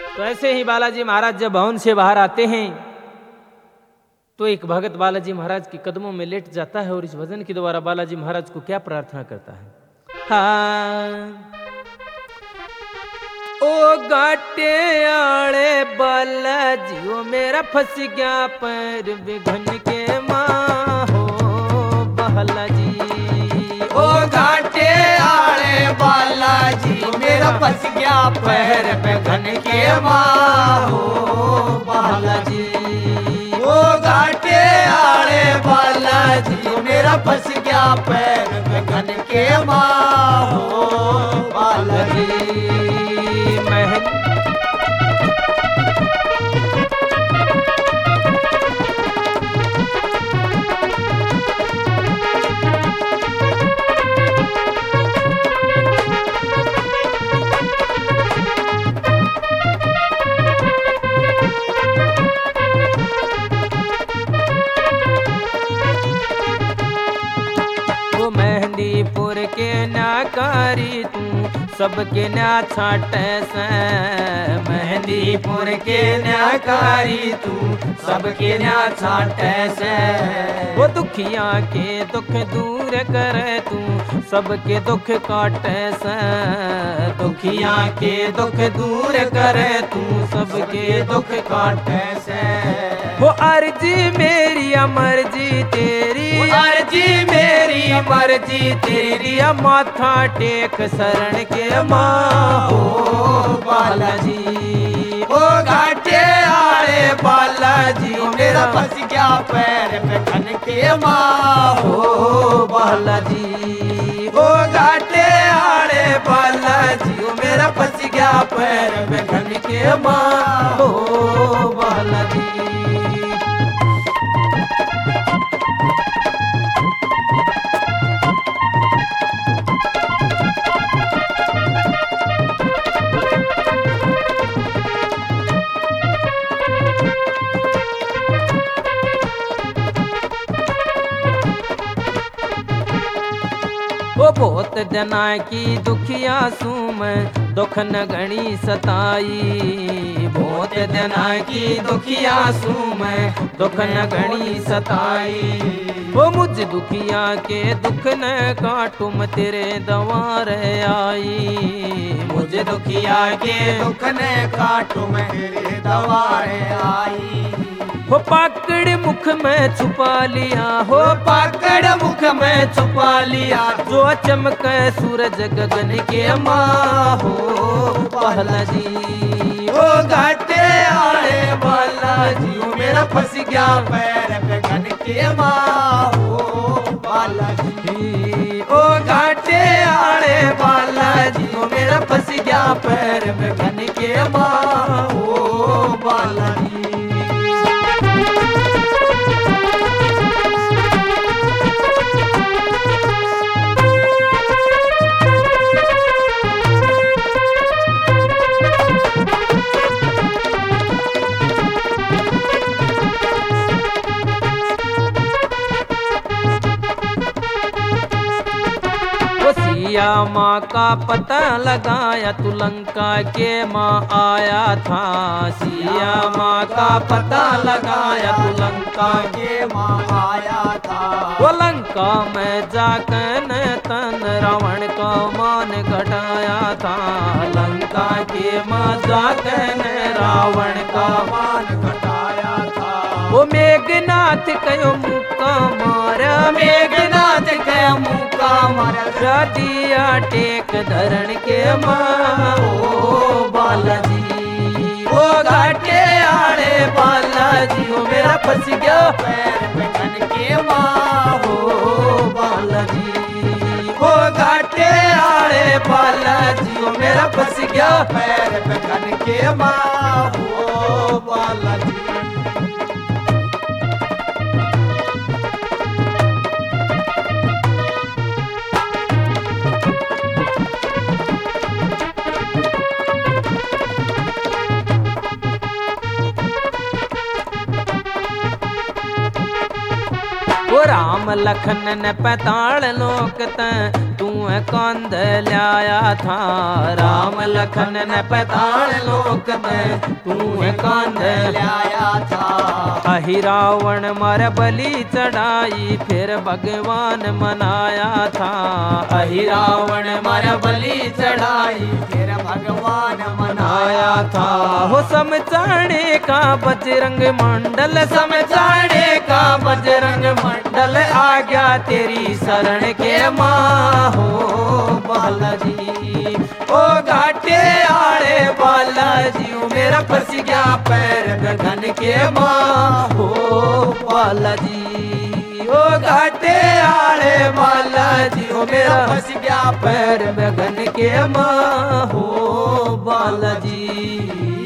तो ऐसे ही बालाजी महाराज जब भवन से बाहर आते हैं तो एक भगत बालाजी महाराज के कदमों में लेट जाता है और इस भजन के द्वारा बालाजी महाराज को क्या प्रार्थना करता है। हाँ, ओ गाटे आले बालाजी ओ मेरा फंस गया पैर विघन के माँ हो बालाजी। ओ घाटे आले बालाजी मेरा फंस गया पैर विघन के माँ हो बालाजी। ओ घाटे आले बालाजी मेरा फंस गया पैर विघन के माँ हो बालाजी। मेहंदीपुर के नाकारी तू सबके न्या छाटे से। मेहंदीपुर के न्याकारी तू सबके न्या छाटे से। वो दुखिया के दुख दूर करे तू सबके दुख काटे से। दुखिया के दुख दूर करे तू सबके दुख काटे से। वो अर्जी मेरी मर्जी तेरी अर्जी मेरी मर्जी तेरी माथा टेक शरण के माँ हो बालाजी। ओ घाटे आले बालाजी मेरा फंस गया पैर विघन के माँ हो बालाजी। ओ घाटे आले बालाजी मेरा फंस गया पैर विघन के माँ हो बालाजी। वो बहुत जना की दुखिया सूम दुख न गणी सताई। बहुत जना की दुखिया सूम दुख न गणी सताई। वो मुझ दुखिया के दुख न काटुम तेरे द्वार आई। मुझे दुखिया के दुख न काटुम तेरे द्वार आई। हो पाकड़ मुख में छुपा लिया हो पाकड़ मुख में छुपा लिया जो चमक सूरज गगन के माँ हो बालाजी। ओ घाटे आले बालाजी मेरा फंस गया पैर विघन के माँ हो बालाजी। ओ घाटे आले बालाजी मेरा फंस गया पैर विघन के माँ हो बालाजी। सिया माँ का पता लगाया तू लंका के माँ आया था। सिया माँ का पता लगाया तू लंका के माँ आया था। वो लंका में जाकर तन रावण का मान घटाया था। लंका के माँ जाकर रावण का मान घटाया था। वो मेघनाथ कयो मुक्का मारा मेघनाथ कयो मुक्का मारा दिया टेक धरण के माँ हो बालाजी। ओ घाटे आले बालाजी ओ मेरा फंस गया पैर विघन के माँ हो बालाजी। ओ घाटे आले बालाजी ओ मेरा फंस गया पैर विघन के माँ हो बालाजी। राम लखन ने 45 लोक तू कंध लाया था। राम लखन ने 45 लोक तू कंध लाया था। अहि रावण मर बलि चढ़ाई फिर भगवान मनाया था। अहि रावण मर बलि चढ़ाई फिर भगवान मनाया मनाया था। हो समझाने का बजरंग मंडल, समझाने का बजरंग मंडल, आ गया तेरी शरण के माँ हो बालाजी। ओ घाटे आड़े बालाजी, ओ मेरा फंस गया पैर गगन के माँ हो बालाजी। ओ घाटे आड़े बालाजी, ओ मेरा फंस गया पैर गगन के माँ हो बालाजी।